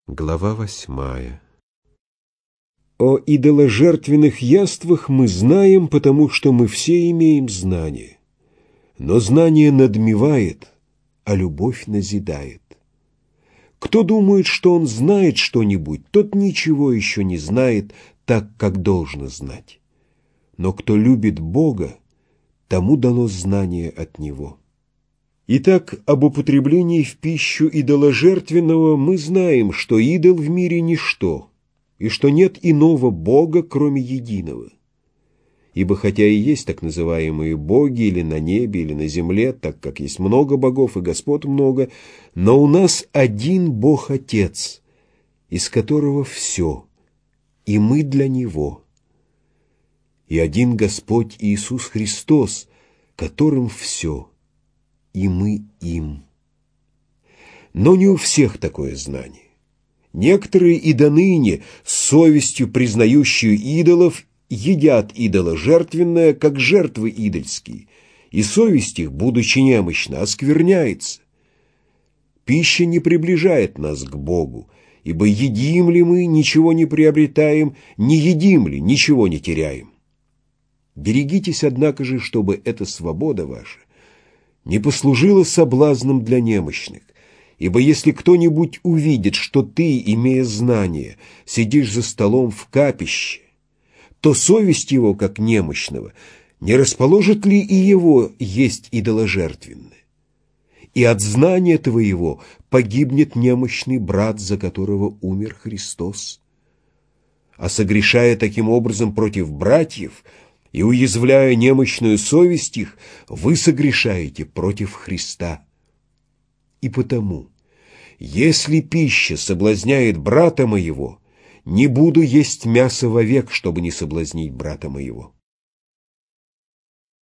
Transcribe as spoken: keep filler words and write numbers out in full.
Глава восьмая. О идоложертвенных яствах мы знаем, потому что мы все имеем знание. Но знание надмевает, а любовь назидает. Кто думает, что он знает что-нибудь, тот ничего еще не знает так, как должно знать. Но кто любит Бога, тому дано знание от Него. Итак, об употреблении в пищу идоложертвенного мы знаем, что идол в мире ничто, и что нет иного Бога, кроме единого. Ибо хотя и есть так называемые боги или на небе, или на земле, так как есть много богов и господ много, но у нас один Бог-Отец, из которого все, и мы для Него. И один Господь Иисус Христос, которым все, и мы им. Но не у всех такое знание. Некоторые и до ныне, с совестью признающую идолов, едят идоложертвенное, как жертвы идольские, и совесть их, будучи немощна, оскверняется. Пища не приближает нас к Богу, ибо едим ли мы, ничего не приобретаем, не едим ли, ничего не теряем. Берегитесь, однако же, чтобы эта свобода ваша не послужила соблазном для немощных, ибо если кто-нибудь увидит, что ты, имея знание, сидишь за столом в капище, то совесть его, как немощного, не расположит ли и его есть идоложертвенное? И от знания твоего погибнет немощный брат, за которого умер Христос. А согрешая таким образом против братьев и уязвляя немощную совесть их, вы согрешаете против Христа. И потому, если пища соблазняет брата моего, не буду есть мясо вовек, чтобы не соблазнить брата моего.